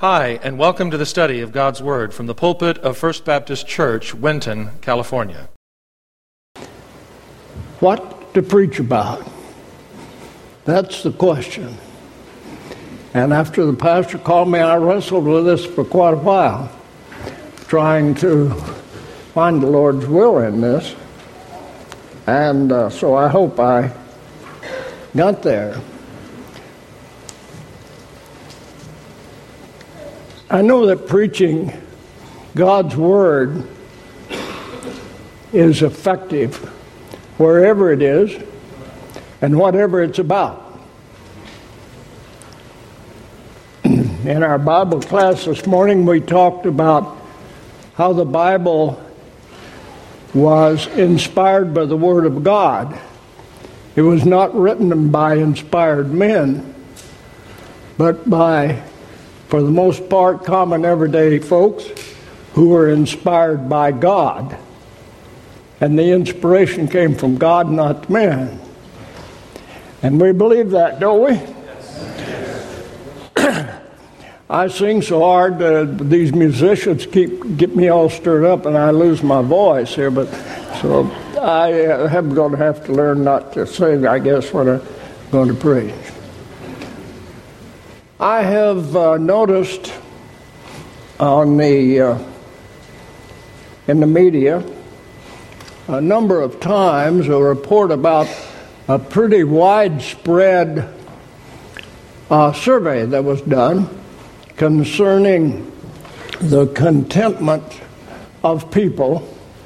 Hi, and welcome to the study of God's Word from the pulpit of First Baptist Church, Winton, California. What to preach about? That's the question. And after the pastor called me, I wrestled with this for quite a while, trying to find the Lord's will in this. And so I hope I got there. I know that preaching God's Word is effective wherever it is and whatever it's about. In our Bible class this morning, we talked about how the Bible was inspired by the Word of God. It was not written by inspired men, but by, for the most part, common everyday folks who were inspired by God. And the inspiration came from God, not man. And we believe that, don't we? Yes. I sing so hard that these musicians get me all stirred up and I lose my voice here. But so I am going to have to learn not to sing, I guess, when I'm going to preach. I have noticed on in the media a number of times a report about a pretty widespread survey that was done concerning the contentment of people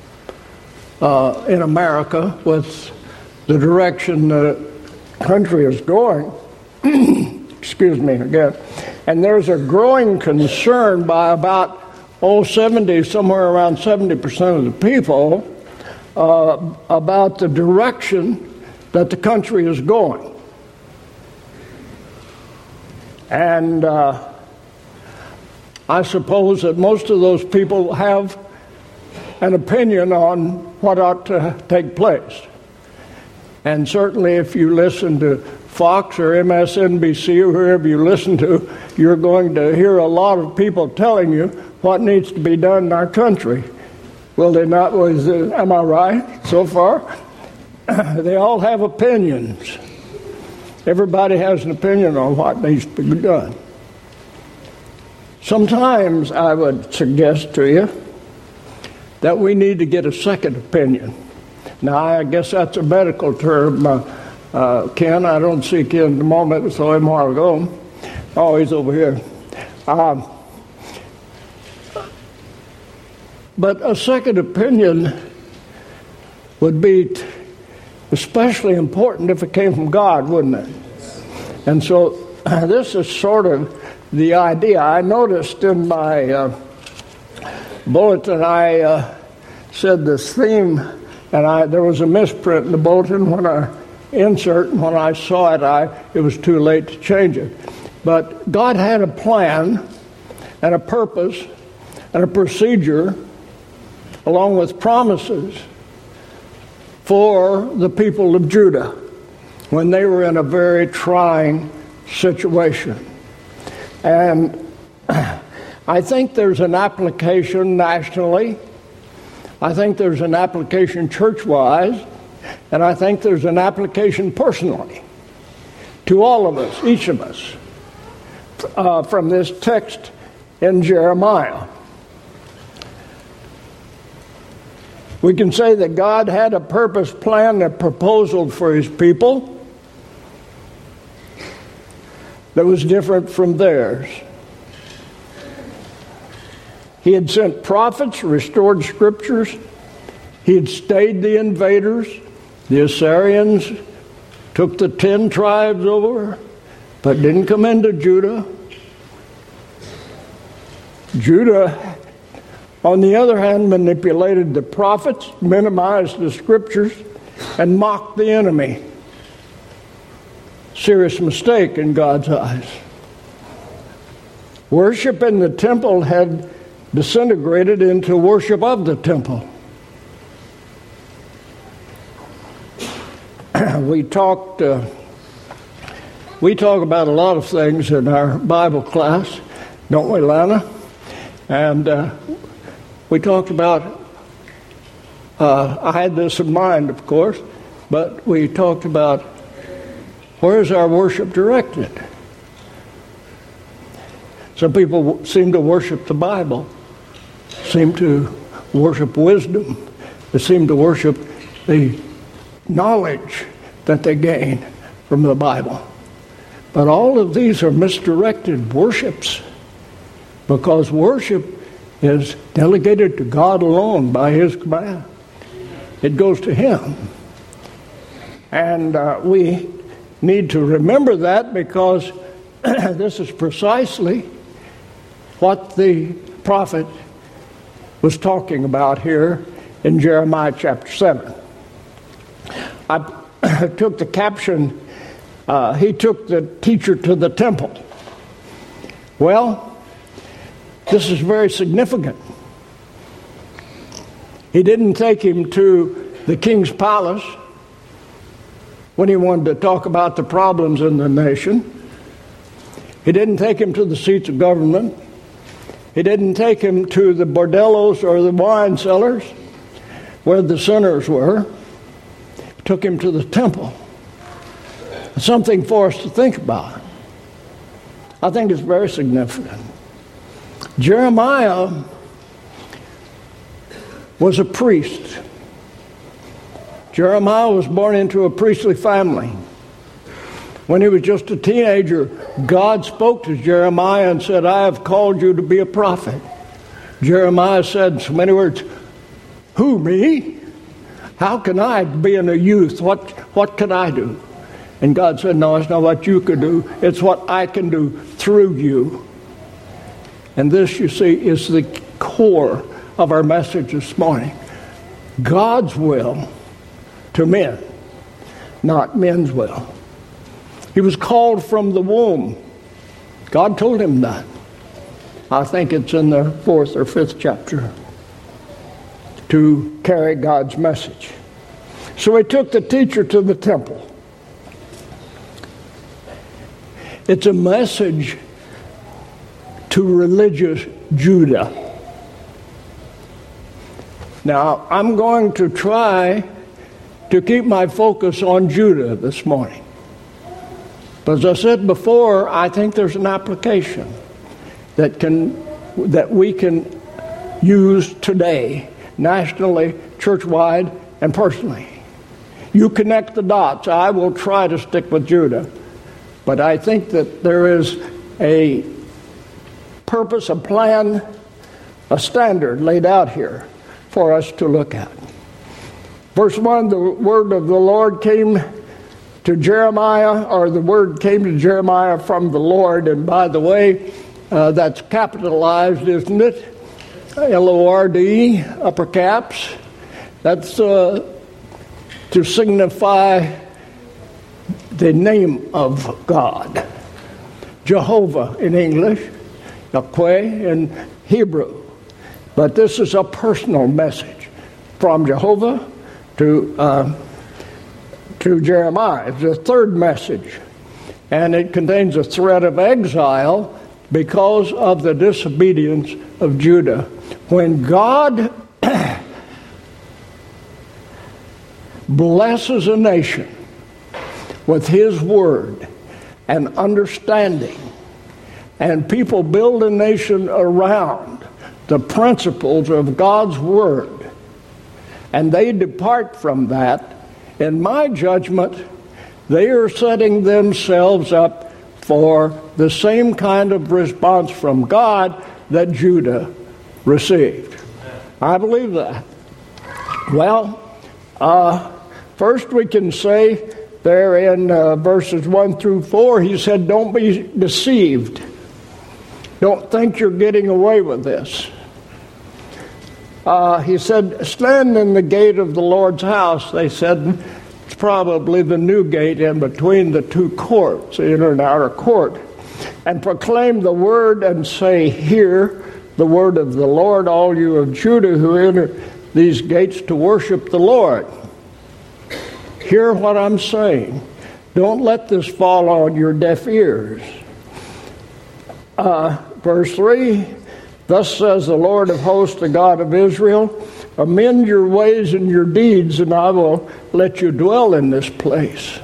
in America with the direction the country is going. Excuse me again. And there's a growing concern by about, somewhere around 70% of the people about the direction that the country is going. And I suppose that most of those people have an opinion on what ought to take place. And certainly if you listen to Fox or MSNBC or whoever you listen to, you're going to hear a lot of people telling you what needs to be done in our country. Will they not? Am I right so far? They all have opinions. Everybody has an opinion on what needs to be done. Sometimes I would suggest to you that we need to get a second opinion. Now, I guess that's a medical term. Ken, I don't see Ken at the moment, I saw him a while ago. Oh, he's over here. But a second opinion would be especially important if it came from God, wouldn't it? And so this is sort of the idea. I noticed in my bulletin, I said this theme, and there was a misprint in the bulletin when I insert, and when I saw it, it was too late to change it. But God had a plan and a purpose and a procedure along with promises for the people of Judah when they were in a very trying situation. And I think there's an application nationally. I think there's an application church-wise. And I think there's an application personally to all of us, each of us, from this text in Jeremiah. We can say that God had a purpose, plan, a proposal for his people that was different from theirs. He had sent prophets, restored scriptures. He had stayed the invaders. The Assyrians took the 10 tribes over, but didn't come into Judah. Judah, on the other hand, manipulated the prophets, minimized the scriptures, and mocked the enemy. Serious mistake in God's eyes. Worship in the temple had disintegrated into worship of the temple. We talk about a lot of things in our Bible class, Don't we, Lana? And we talked about, I had this in mind, of course, but we talked about where is our worship directed? Some people seem to worship the Bible, seem to worship wisdom, they seem to worship the knowledge that they gain from the Bible. But all of these are misdirected worships, because worship is delegated to God alone by His command. It goes to Him. And we need to remember that, because this is precisely what the prophet was talking about here in Jeremiah chapter 7. I took the caption, he took the teacher to the temple. Well, this is very significant. He didn't take him to the king's palace when he wanted to talk about the problems in the nation. He didn't take him to the seats of government. He didn't take him to the bordellos or the wine cellars where the sinners were. He took him to the temple. It's something for us to think about. I think it's very significant. Jeremiah was a priest. Jeremiah was born into a priestly family. When he was just a teenager, God spoke to Jeremiah and said, I have called you to be a prophet. Jeremiah said in so many words, who, me? How can I, being a youth, what can I do? And God said, no, it's not what you could do. It's what I can do through you. And this, you see, is the core of our message this morning. God's will to men, not men's will. He was called from the womb. God told him that. I think it's in the 4th or 5th chapter, to carry God's message. So he took the teacher to the temple. It's a message to religious Judah. Now, I'm going to try to keep my focus on Judah this morning. But as I said before, I think there's an application that we can use today, nationally, church-wide, and personally. You connect the dots. I will try to stick with Judah. But I think that there is a purpose, a plan, a standard laid out here for us to look at. Verse 1, the word of the Lord came to Jeremiah, or the word came to Jeremiah from the Lord. And by the way, that's capitalized, isn't it? L-O-R-D, upper caps. That's to signify the name of God. Jehovah in English, Yahweh in Hebrew. But this is a personal message from Jehovah to Jeremiah. It's the third message, and it contains a threat of exile because of the disobedience of Judah. When God blesses a nation with His word and understanding, and people build a nation around the principles of God's word, and they depart from that, in my judgment, they are setting themselves up for the same kind of response from God that Judah received. I believe that. Well, first we can say there in verses 1 through 4, he said, don't be deceived. Don't think you're getting away with this. He said, stand in the gate of the Lord's house. They said, it's probably the new gate in between the two courts, the inner and outer court, and proclaim the word and say, hear the word of the Lord, all you of Judah who enter these gates to worship the Lord. Hear what I'm saying. Don't let this fall on your deaf ears. Verse 3, thus says the Lord of hosts, the God of Israel, amend your ways and your deeds, and I will let you dwell in this place.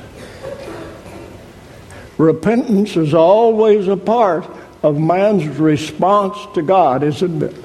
Repentance is always a part of man's response to God, isn't it?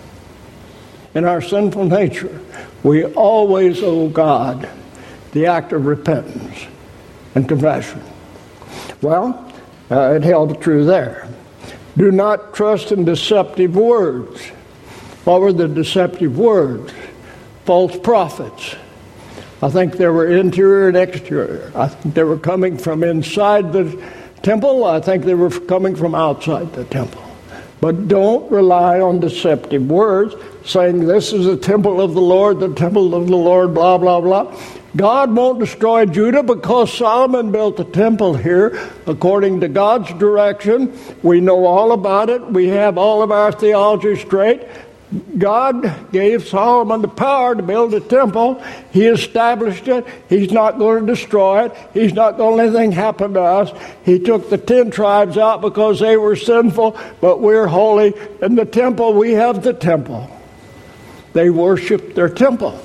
In our sinful nature, we always owe God the act of repentance and confession. Well, it held true there. Do not trust in deceptive words. What were the deceptive words? False prophets. I think they were interior and exterior. I think they were coming from inside the temple. I think they were coming from outside the temple. But don't rely on deceptive words, saying this is the temple of the Lord, blah, blah, blah. God won't destroy Judah because Solomon built the temple here according to God's direction. We know all about it. We have all of our theology straight. God gave Solomon the power to build a temple. He established it. He's not going to destroy it. He's not going to let anything happen to us. He took the 10 tribes out because they were sinful, but we're holy. In the temple, we have the temple. They worship their temple.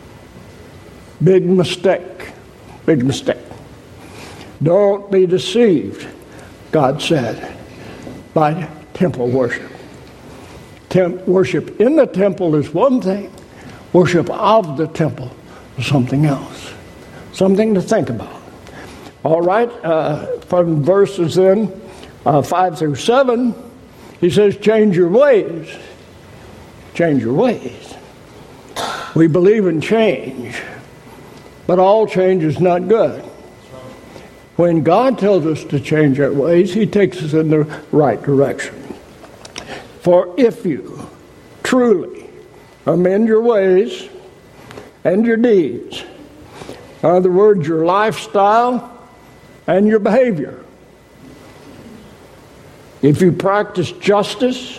Big mistake. Big mistake. Don't be deceived, God said, by temple worship. Worship in the temple is one thing. Worship of the temple is something else. Something to think about. All right, from verses then 5 through 7, he says, change your ways. Change your ways. We believe in change, but all change is not good. When God tells us to change our ways, he takes us in the right direction. For if you truly amend your ways and your deeds, in other words, your lifestyle and your behavior, if you practice justice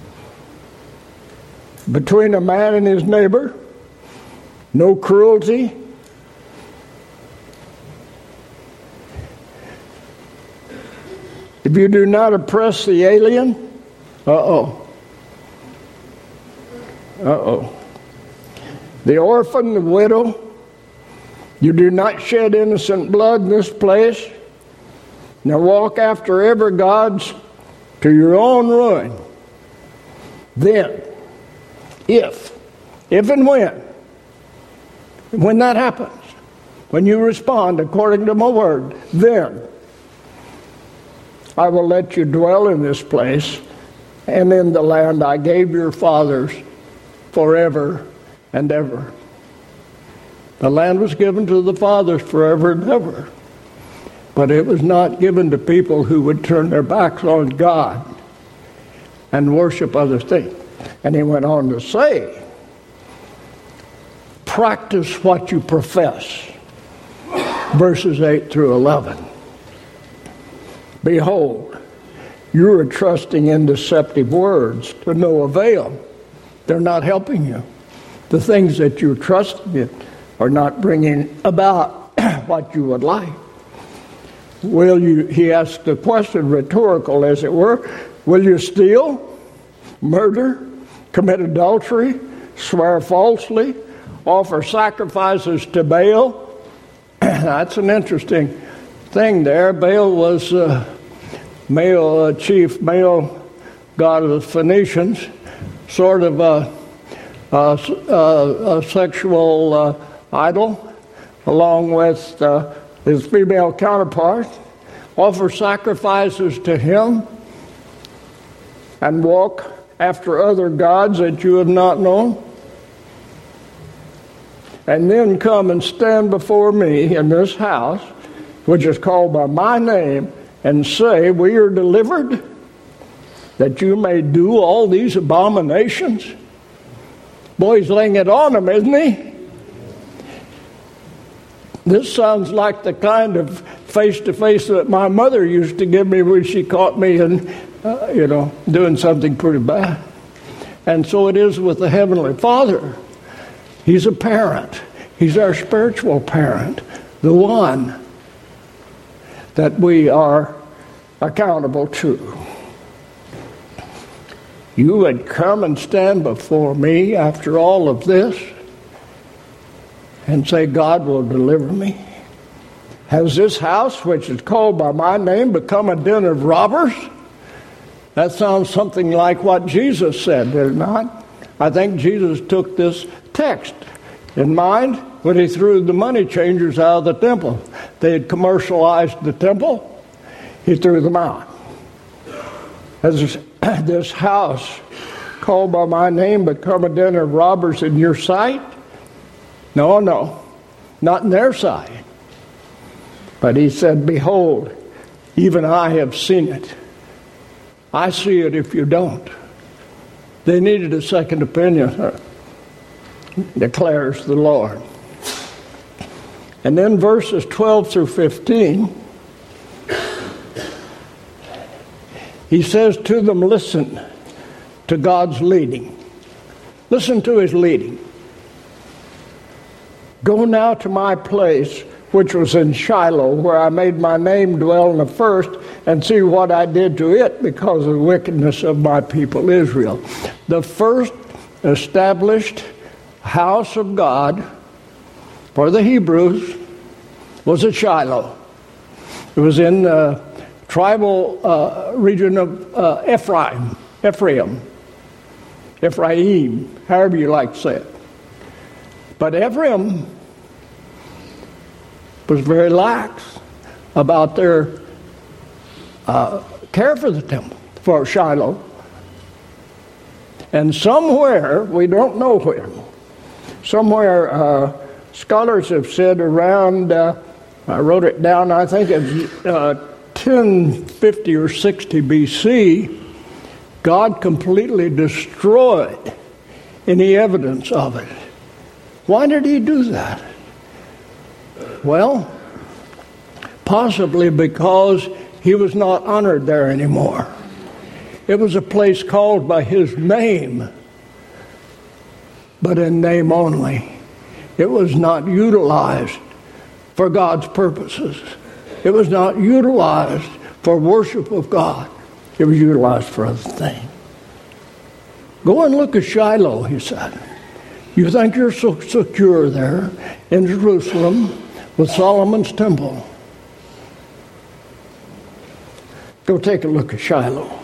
between a man and his neighbor, no cruelty, if you do not oppress the alien, the orphan, the widow, you do not shed innocent blood in this place, now walk after ever gods to your own ruin. Then, if and when that happens, when you respond according to my word, then I will let you dwell in this place and in the land I gave your fathers forever and ever. The land was given to the fathers forever and ever. But it was not given to people who would turn their backs on God and worship other things. And he went on to say, practice what you profess. Verses 8 through 11. Behold, you are trusting in deceptive words to no avail. They're not helping you. The things that you're trusting in are not bringing about what you would like. Will you, he asked the question, rhetorical as it were, will you steal, murder, commit adultery, swear falsely, offer sacrifices to Baal? That's an interesting thing there. Baal was chief male god of the Phoenicians, sort of a sexual idol, along with his female counterpart, offer sacrifices to him, and walk after other gods that you have not known, and then come and stand before me in this house, which is called by my name, and say, we are delivered, that you may do all these abominations. Boy, he's laying it on them, isn't he? This sounds like the kind of face-to-face that my mother used to give me when she caught me doing something pretty bad. And so it is with the Heavenly Father. He's a parent. He's our spiritual parent, the one that we are accountable to. you would come and stand before me after all of this and say, God will deliver me? Has this house, which is called by my name, become a den of robbers? That sounds something like what Jesus said, did it not? I think Jesus took this text in mind when he threw the money changers out of the temple. They had commercialized the temple. He threw them out. Has this house called by my name become a den of robbers in your sight? No, not in their sight. But he said, behold, even I have seen it. I see it if you don't. They needed a second opinion, declares the Lord. And then verses 12 through 15, he says to them, listen to God's leading. Listen to his leading. Go now to my place, which was in Shiloh, where I made my name dwell in the first, and see what I did to it because of the wickedness of my people Israel. The first established house of God for the Hebrews was at Shiloh. It was in the tribal region of Ephraim, however you like to say it. But Ephraim was very lax about their care for the temple, for Shiloh. And somewhere, we don't know where, somewhere scholars have said around, I wrote it down, I think it's 1050 or 60 BC, God completely destroyed any evidence of it. Why did he do that? Well, possibly because he was not honored there anymore. It was a place called by his name, but in name only. It was not utilized for God's purposes. It was not utilized for worship of God. It was utilized for other things. Go and look at Shiloh, he said. You think you're so secure there in Jerusalem with Solomon's temple. Go take a look at Shiloh.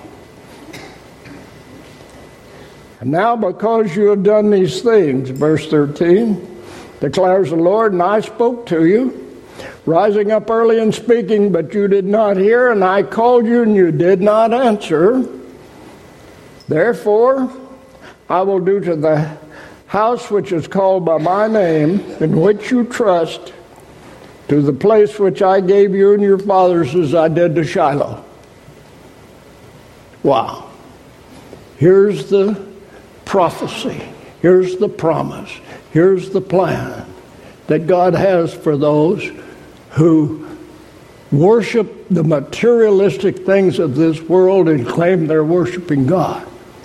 And now because you have done these things, verse 13, declares the Lord, and I spoke to you, rising up early and speaking, but you did not hear, and I called you, and you did not answer. Therefore, I will do to the house which is called by my name, in which you trust, to the place which I gave you and your fathers as I did to Shiloh. Wow. Here's the prophecy. Here's the promise. Here's the plan that God has for those who worship the materialistic things of this world and claim they're worshiping God.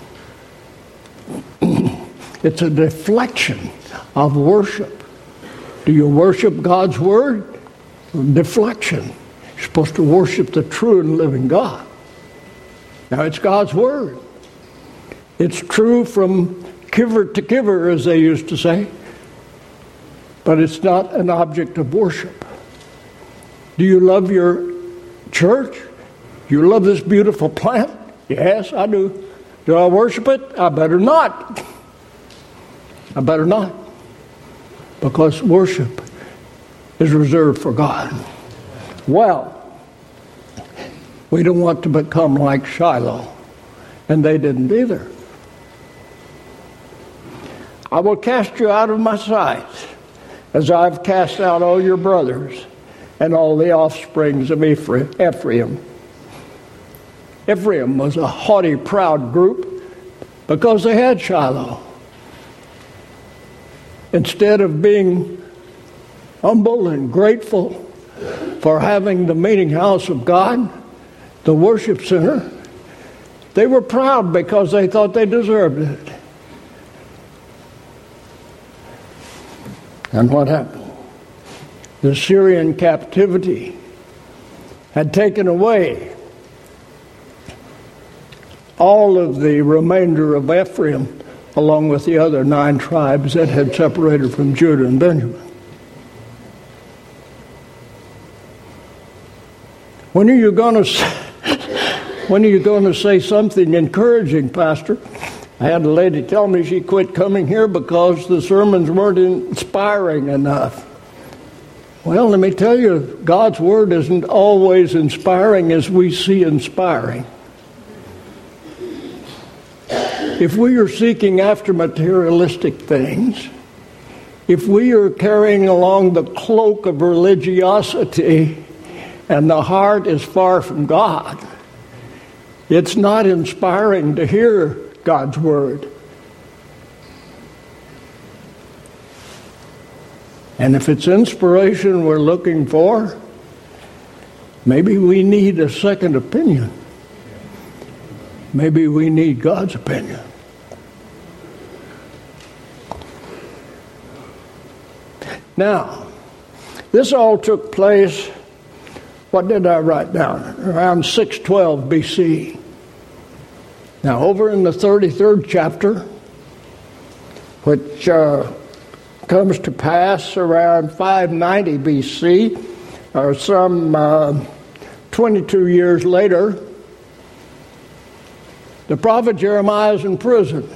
It's a deflection of worship. Do you worship God's word? Deflection. You're supposed to worship the true and living God. Now, it's God's word. It's true from kiver to kiver, as they used to say. But it's not an object of worship. Do you love your church? Do you love this beautiful plant? Yes, I do. Do I worship it? I better not. I better not. Because worship is reserved for God. Well, we don't want to become like Shiloh. And they didn't either. I will cast you out of my sight, as I've cast out all your brothers and all the offsprings of Ephraim. Ephraim was a haughty, proud group because they had Shiloh. Instead of being humble and grateful for having the meeting house of God, the worship center, they were proud because they thought they deserved it. And what happened? The Syrian captivity had taken away all of the remainder of Ephraim, along with the other 9 tribes that had separated from Judah and Benjamin. When are you going to say something encouraging, Pastor? I had a lady tell me she quit coming here because the sermons weren't inspiring enough. Well, let me tell you, God's Word isn't always inspiring as we see inspiring. If we are seeking after materialistic things, if we are carrying along the cloak of religiosity and the heart is far from God, it's not inspiring to hear God's Word. And if it's inspiration we're looking for, maybe we need a second opinion. Maybe we need God's opinion. Now, this all took place, what did I write down? Around 612 BC. Now, over in the 33rd chapter, which comes to pass around 590 BC, or some 22 years later, the prophet Jeremiah is in prison.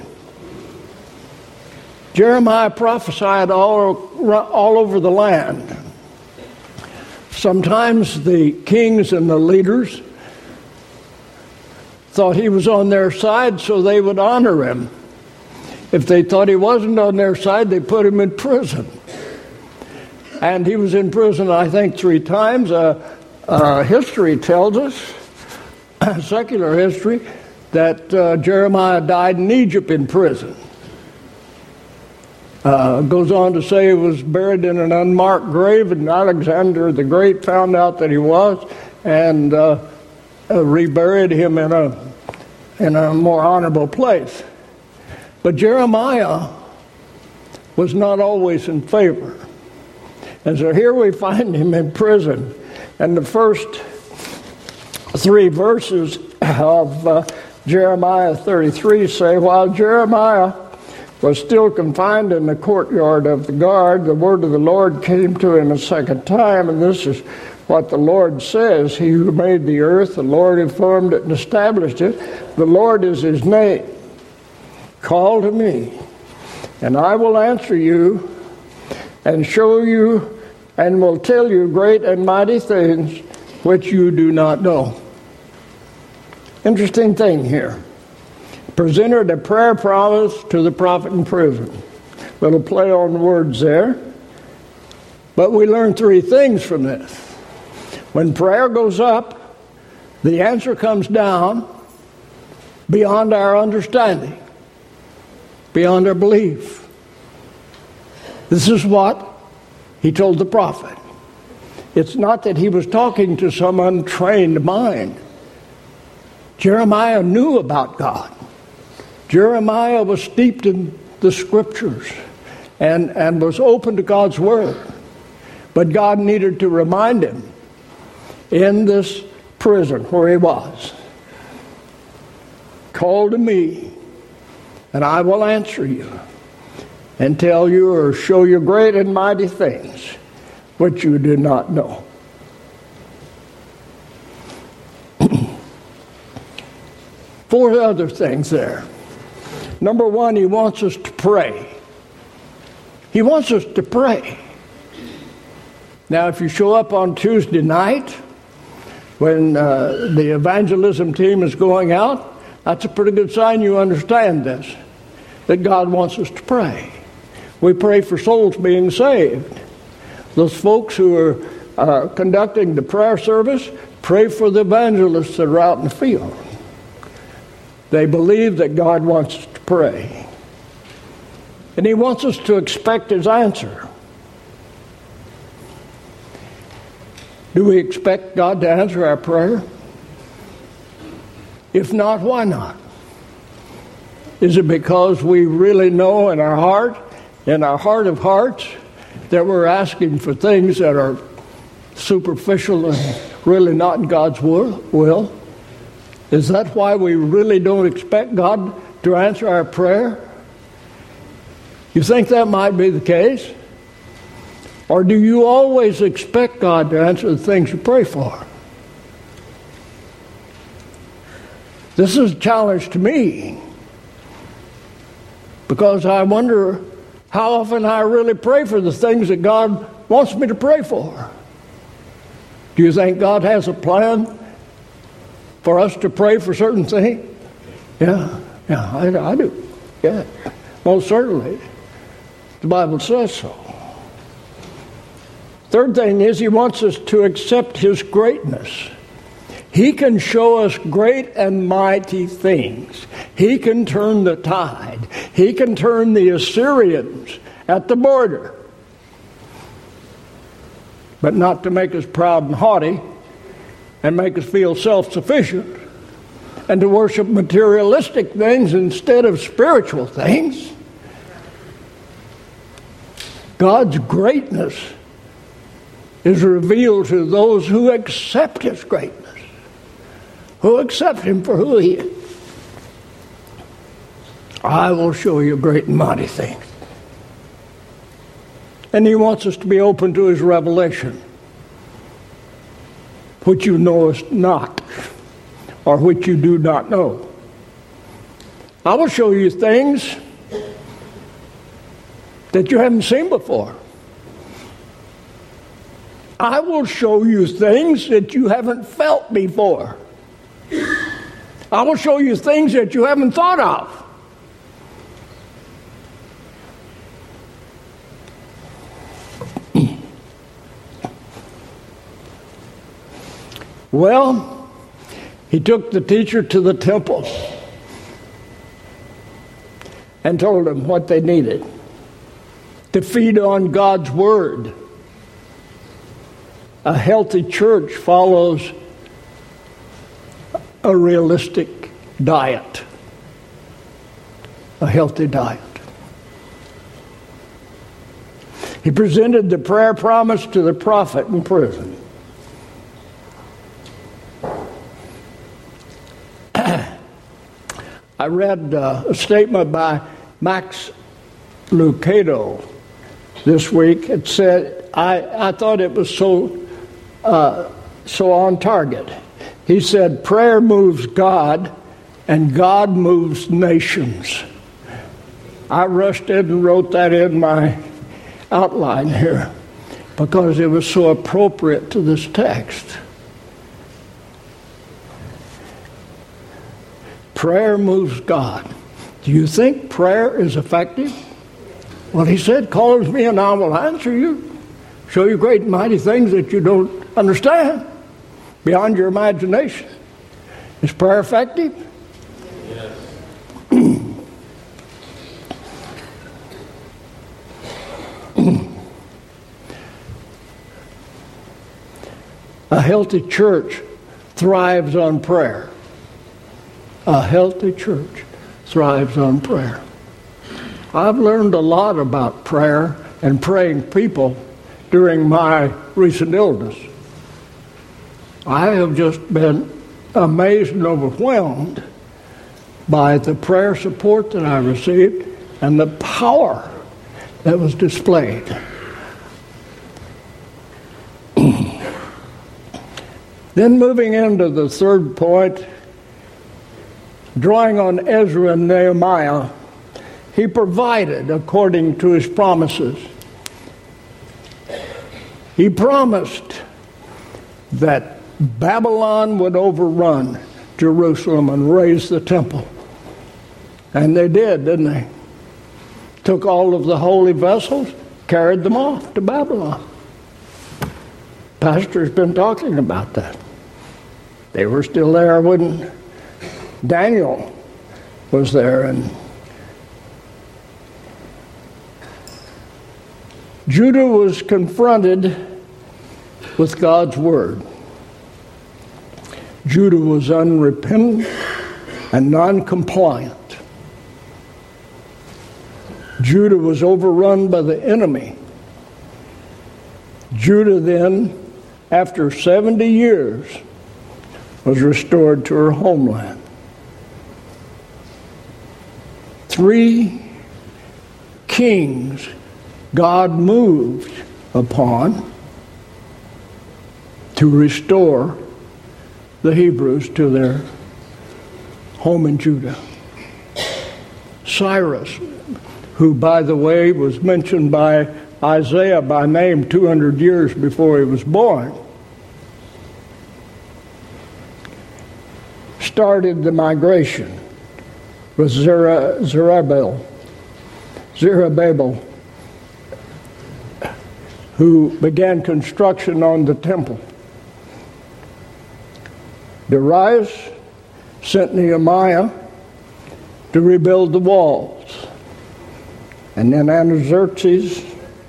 Jeremiah prophesied all over the land. Sometimes the kings and the leaders thought he was on their side, so they would honor him. If they thought he wasn't on their side, they put him in prison. And he was in prison, I think, 3 times. History tells us, secular history, that Jeremiah died in Egypt in prison. Goes on to say he was buried in an unmarked grave, and Alexander the Great found out that he was and reburied him in a more honorable place. But Jeremiah was not always in favor. And so here we find him in prison. And the first 3 verses of Jeremiah 33 say, while Jeremiah was still confined in the courtyard of the guard, the word of the Lord came to him a second time, and this is what the Lord says: He who made the earth, the Lord who formed it and established it, the Lord is his name. Call to me, and I will answer you and show you and will tell you great and mighty things which you do not know. Interesting thing here. Presented a prayer promise to the prophet in prison. Little play on words there. But we learn 3 things from this. When prayer goes up, the answer comes down beyond our understanding, beyond our belief. This is what he told the prophet. It's not that he was talking to some untrained mind. Jeremiah knew about God. Jeremiah was steeped in the Scriptures and was open to God's Word. But God needed to remind him in this prison where he was. Call to me, and I will answer you and tell you or show you great and mighty things which you do not know. 4 other things there. Number 1, he wants us to pray. He wants us to pray. Now, if you show up on Tuesday night when the evangelism team is going out, that's a pretty good sign you understand this, that God wants us to pray. We pray for souls being saved. Those folks who are conducting the prayer service, pray for the evangelists that are out in the field. They believe that God wants us to pray. And he wants us to expect his answer. Do we expect God to answer our prayer? If not, why not? Is it because we really know in our heart of hearts, that we're asking for things that are superficial and really not in God's will? Is that why we really don't expect God to answer our prayer? You think that might be the case? Or do you always expect God to answer the things you pray for? This is a challenge to me, because I wonder how often I really pray for the things that God wants me to pray for. Do you think God has a plan for us to pray for certain things? Yeah, I do. Yeah, most certainly. The Bible says so. Third thing is, He wants us to accept His greatness. He can show us great and mighty things. He can turn the tide. He can turn the Assyrians at the border. But not to make us proud and haughty and make us feel self-sufficient and to worship materialistic things instead of spiritual things. God's greatness is revealed to those who accept His greatness, who accept Him for who He is. I will show you great and mighty things. And He wants us to be open to His revelation, which you knowest not, or which you do not know. I will show you things that you haven't seen before. I will show you things that you haven't felt before. I will show you things that you haven't thought of. Well, He took the teacher to the temple and told them what they needed to feed on God's Word. A healthy church follows a realistic diet, a healthy diet. He presented the prayer promise to the prophet in prison. I read a statement by Max Lucado this week. It said, I thought it was so on target. He said, prayer moves God and God moves nations. I rushed in and wrote that in my outline here because it was so appropriate to this text. Prayer moves God. Do you think prayer is effective? Well, He said, call me and I will answer you. Show you great and mighty things that you don't understand, beyond your imagination. Is prayer effective? Yes. A healthy church thrives on prayer. A healthy church thrives on prayer. I've learned a lot about prayer and praying people during my recent illness. I have just been amazed and overwhelmed by the prayer support that I received and the power that was displayed. Then moving into the third point, drawing on Ezra and Nehemiah, he provided according to his promises. He promised that Babylon would overrun Jerusalem and raise the temple. And they did, didn't they? Took all of the holy vessels, carried them off to Babylon. Pastor's been talking about that. They were still there when Daniel was there, and Judah was confronted with God's word. Judah was unrepentant and non-compliant. Judah was overrun by the enemy. Judah then, after 70 years, was restored to her homeland. 3 kings God moved upon to restore the Hebrews to their home in Judah. Cyrus, who, by the way, was mentioned by Isaiah by name 200 years before he was born, started the migration with Zerubbabel, who began construction on the temple. Darius sent Nehemiah to rebuild the walls. And then Artaxerxes,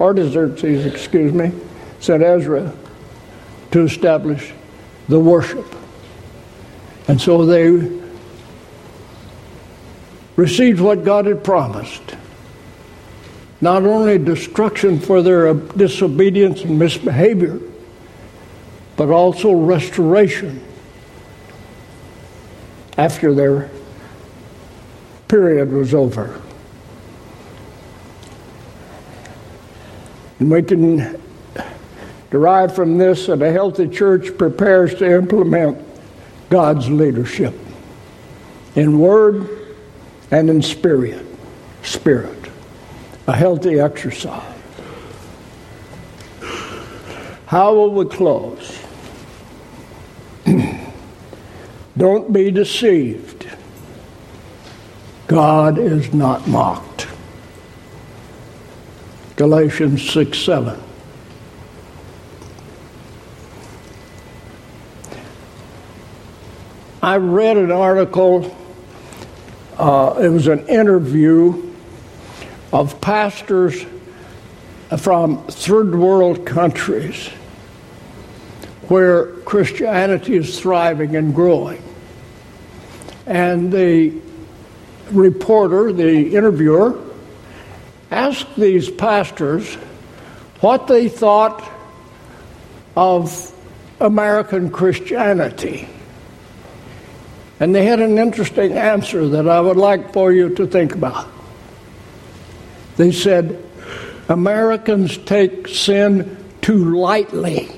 sent Ezra to establish the worship. And so they received what God had promised. Not only destruction for their disobedience and misbehavior, but also restoration after their period was over. And we can derive from this that a healthy church prepares to implement God's leadership in word and in spirit. A healthy exercise. How will we close? Don't be deceived. God is not mocked. Galatians 6:7. I read an article, it was an interview of pastors from third world countries where Christianity is thriving and growing. And the reporter, the interviewer, asked these pastors what they thought of American Christianity. And they had an interesting answer that I would like for you to think about. They said, Americans take sin too lightly.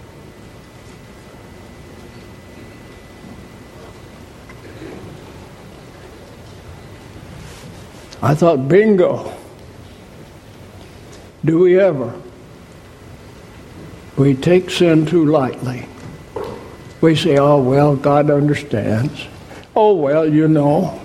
I thought, bingo. Do we ever? We take sin too lightly. We say, oh, well, God understands. Oh, well, you know.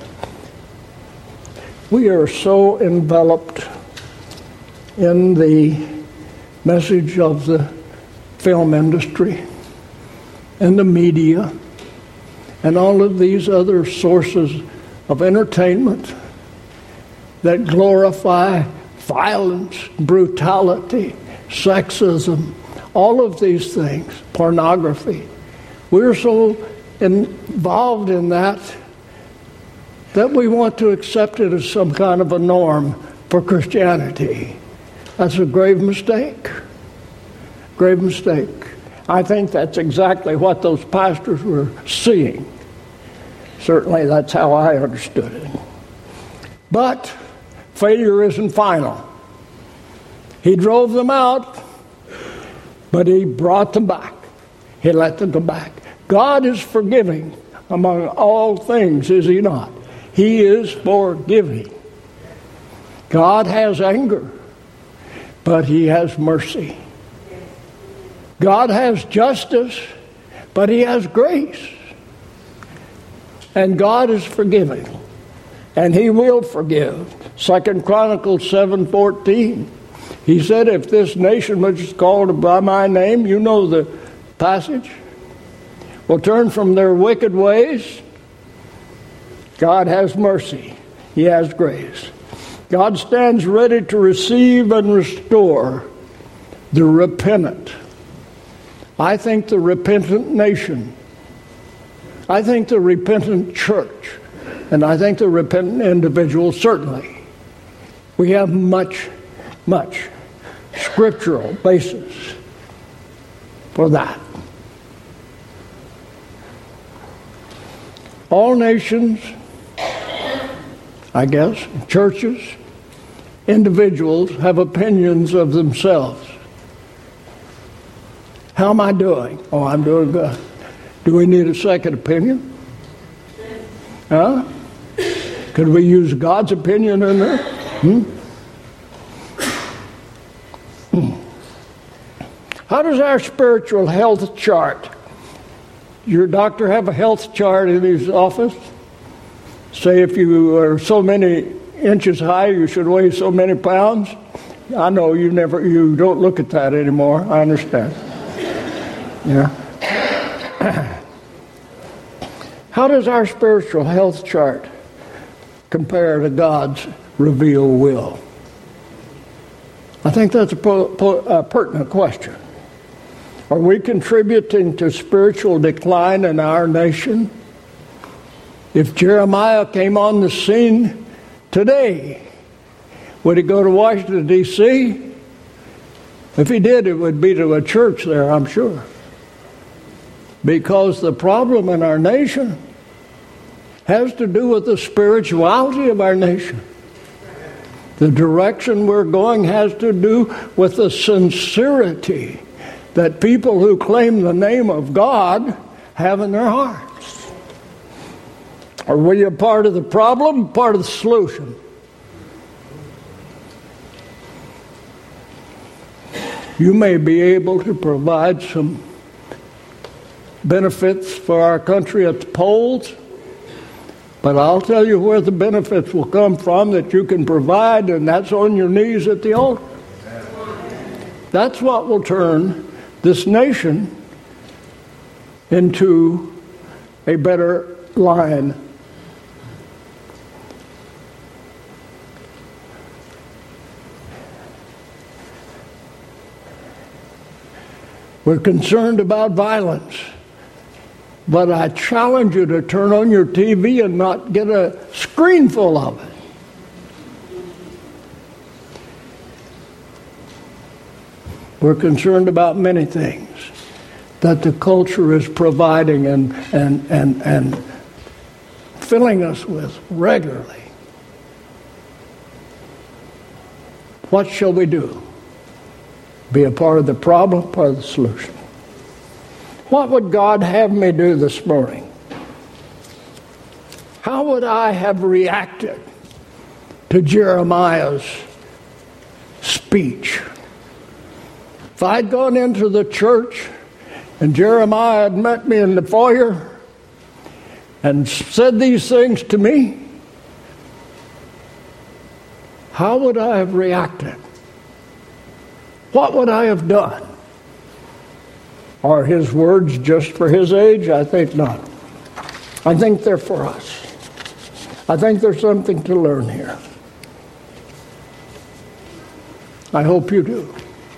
We are so enveloped in the message of the film industry and the media and all of these other sources of entertainment that glorify violence, brutality, sexism, all of these things, pornography. We're so involved in that we want to accept it as some kind of a norm for Christianity. That's a grave mistake. Grave mistake. I think that's exactly what those pastors were seeing. Certainly that's how I understood it. But failure isn't final. He drove them out, but he brought them back. He let them come back. God is forgiving among all things, is he not? He is forgiving. God has anger, but he has mercy. God has justice, but he has grace. And God is forgiving, and he will forgive. 2 Chronicles 7:14. He said, if this nation which is called by my name, you know the passage, will turn from their wicked ways, God has mercy. He has grace. God stands ready to receive and restore the repentant. I think the repentant nation, I think the repentant church, and I think the repentant individual, certainly. We have much scriptural basis for that. All nations, I guess, churches, individuals have opinions of themselves. How am I doing? Oh, I'm doing good. Do we need a second opinion? Huh? Could we use God's opinion in there? How does our spiritual health chart? Your doctor have a health chart in his office? Say if you are so many inches high, you should weigh so many pounds? I know you don't look at that anymore. I understand. Yeah. How does our spiritual health chart compare to God's revealed will? I think that's a pertinent question. Are we contributing to spiritual decline in our nation? If Jeremiah came on the scene today, would he go to Washington, D.C.? If he did, it would be to a church there, I'm sure. Because the problem in our nation has to do with the spirituality of our nation. The direction we're going has to do with the sincerity that people who claim the name of God have in their hearts. Are we a part of the problem, part of the solution? You may be able to provide some benefits for our country at the polls, but I'll tell you where the benefits will come from that you can provide, and that's on your knees at the altar. That's what will turn this nation into a better line. We're concerned about violence, but I challenge you to turn on your TV and not get a screen full of it. We're concerned about many things that the culture is providing and filling us with regularly. What shall we do? Be a part of the problem, part of the solution. What would God have me do this morning? How would I have reacted to Jeremiah's speech? If I'd gone into the church and Jeremiah had met me in the foyer and said these things to me, how would I have reacted? What would I have done? Are his words just for his age? I think not. I think they're for us. I think there's something to learn here. I hope you do.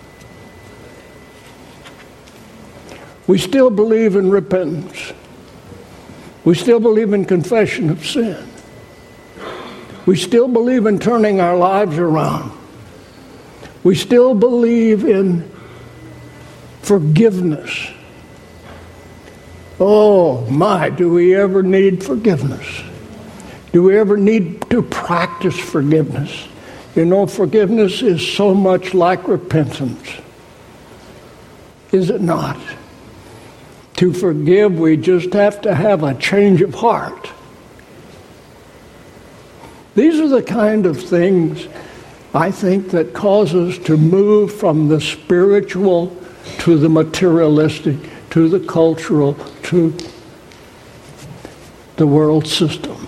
We still believe in repentance. We still believe in confession of sin. We still believe in turning our lives around. We still believe in forgiveness. Oh my, do we ever need forgiveness? Do we ever need to practice forgiveness? You know, forgiveness is so much like repentance. Is it not? To forgive, we just have to have a change of heart. These are the kind of things, I think, that cause us to move from the spiritual to the materialistic, to the cultural, to the world system.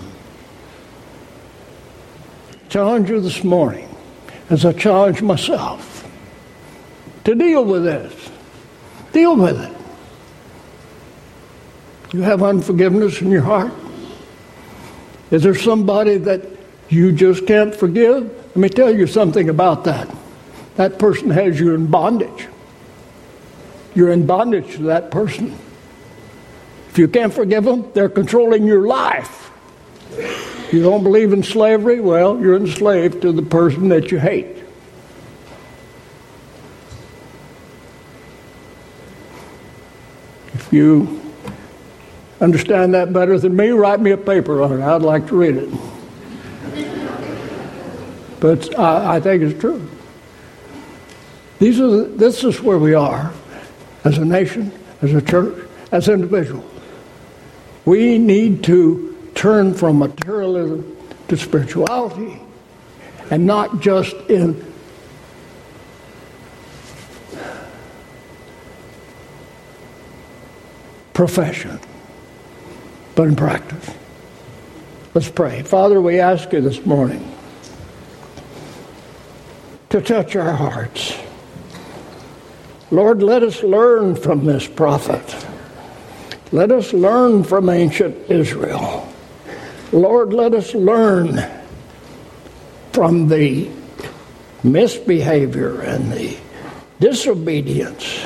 Challenge you this morning, as I challenge myself, to deal with this. Deal with it. You have unforgiveness in your heart? Is there somebody that you just can't forgive? Let me tell you something about that. That person has you in bondage. You're in bondage to that person. If you can't forgive them, they're controlling your life. You don't believe in slavery? Well, you're enslaved to the person that you hate. If you understand that better than me, write me a paper on it. I'd like to read it. But I think it's true. This is where we are as a nation, as a church, as individuals. We need to turn from materialism to spirituality, and not just in profession, but in practice. Let's pray. Father, we ask you this morning to touch our hearts. Lord, let us learn from this prophet. Let us learn from ancient Israel. Lord, let us learn from the misbehavior and the disobedience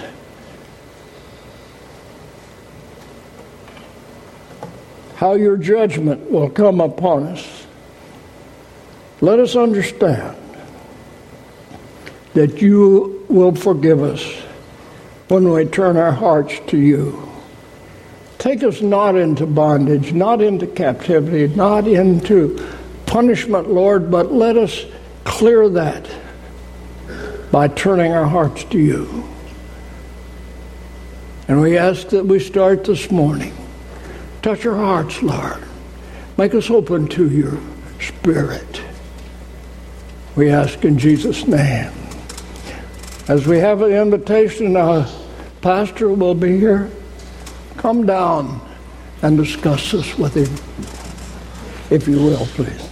how your judgment will come upon us. Let us understand that you will forgive us when we turn our hearts to you. Take us not into bondage, not into captivity, not into punishment, Lord, but let us clear that by turning our hearts to you. And we ask that we start this morning. Touch our hearts, Lord. Make us open to your Spirit. We ask in Jesus' name. As we have an invitation, our pastor will be here. Come down and discuss this with him, if you will, please.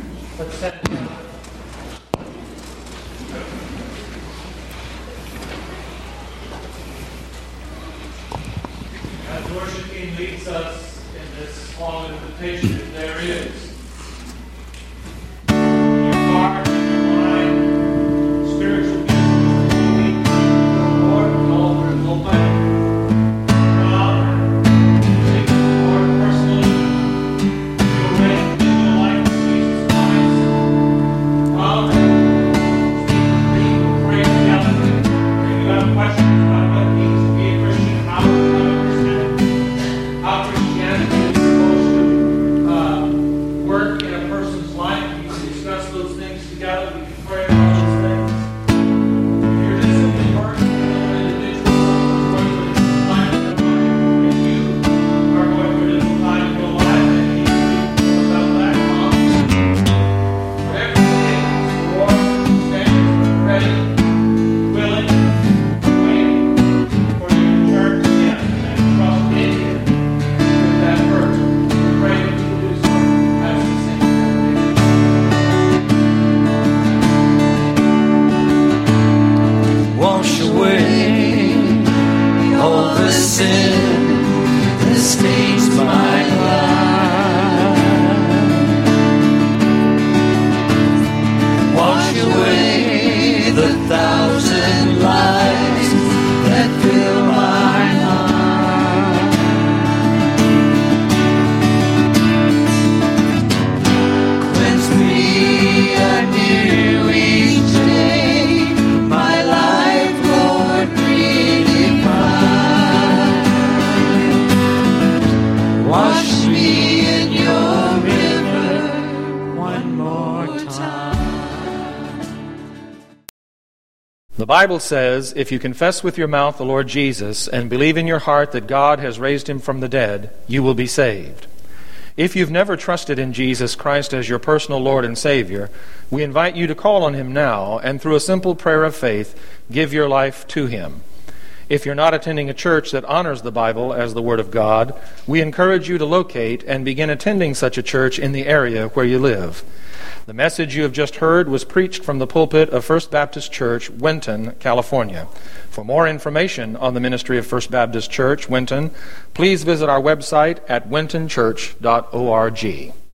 As worship team leads us in this long invitation, there is your heart and your mind, spiritual gifts, Lord, the altar is open. The Bible says, if you confess with your mouth the Lord Jesus and believe in your heart that God has raised him from the dead, you will be saved. If you've never trusted in Jesus Christ as your personal Lord and Savior, we invite you to call on him now and through a simple prayer of faith, give your life to him. If you're not attending a church that honors the Bible as the Word of God, we encourage you to locate and begin attending such a church in the area where you live. The message you have just heard was preached from the pulpit of First Baptist Church, Winton, California. For more information on the ministry of First Baptist Church, Winton, please visit our website at wintonchurch.org.